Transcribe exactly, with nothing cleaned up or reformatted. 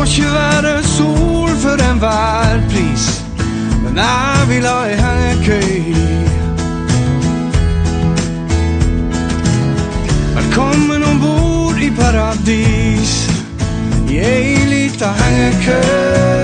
ikke være sol for enhver pris, men jeg vil ha en hengekøy. Velkommen ombord i paradis, i ei lita hengekøy.